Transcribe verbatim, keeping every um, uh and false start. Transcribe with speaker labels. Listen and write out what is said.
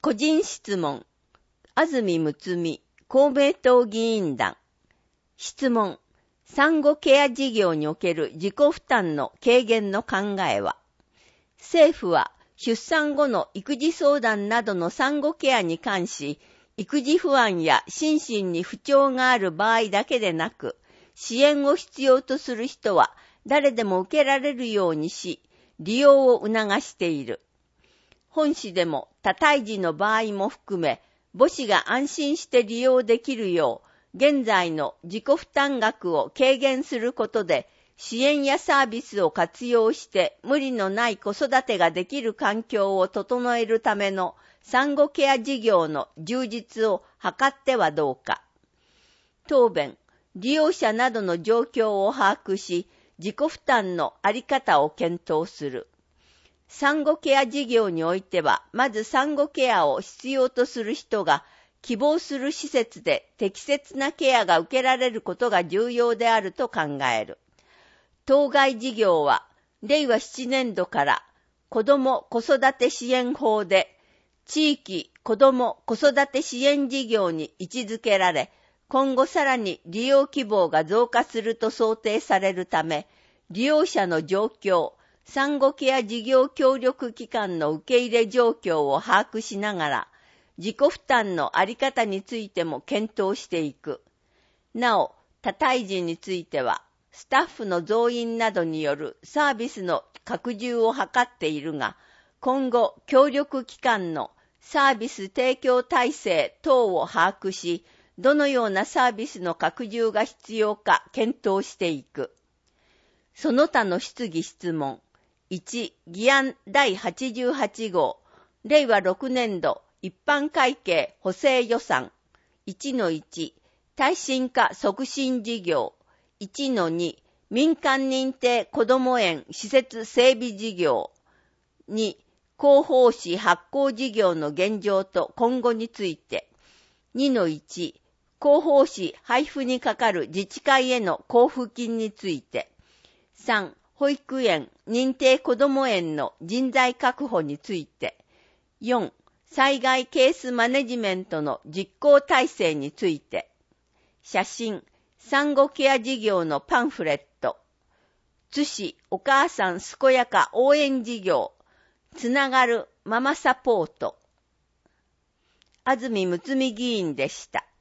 Speaker 1: 個人質問。安住睦美、公明党議員団。質問。産後ケア事業における自己負担の軽減の考えは、政府は出産後の育児相談などの産後ケアに関し、育児不安や心身に不調がある場合だけでなく、支援を必要とする人は誰でも受けられるようにし、利用を促している。本市でも多胎児の場合も含め、母子が安心して利用できるよう、現在の自己負担額を軽減することで、支援やサービスを活用して無理のない子育てができる環境を整えるための産後ケア事業の充実を図ってはどうか。答弁、利用者などの状況を把握し、自己負担のあり方を検討する。産後ケア事業においては、まず産後ケアを必要とする人が希望する施設で適切なケアが受けられることが重要であると考える。当該事業は、れいわななねんどから子ども子育て支援法で地域子ども子育て支援事業に位置づけられ、今後さらに利用希望が増加すると想定されるため、利用者の状況、産後ケア事業協力機関の受け入れ状況を把握しながら、自己負担のあり方についても検討していく。なお、多胎児については、スタッフの増員などによるサービスの拡充を図っているが、今後、協力機関のサービス提供体制等を把握し、どのようなサービスの拡充が必要か検討していく。その他の質疑質問。いち、議案だいはちじゅうはちごう、れいわろくねんど一般会計補正予算 いちのいち、耐震化促進事業 いちのに、民間認定こども園施設整備事業に、広報誌発行事業の現状と今後についてにのいち、広報誌配布にかかる自治会への交付金についてさん、保育園、認定こども園の人材確保についてよん、災害ケースマネジメントの実行体制について写真、産後ケア事業のパンフレット津市お母さん健やか応援事業つながるママサポート安住睦美議員でした。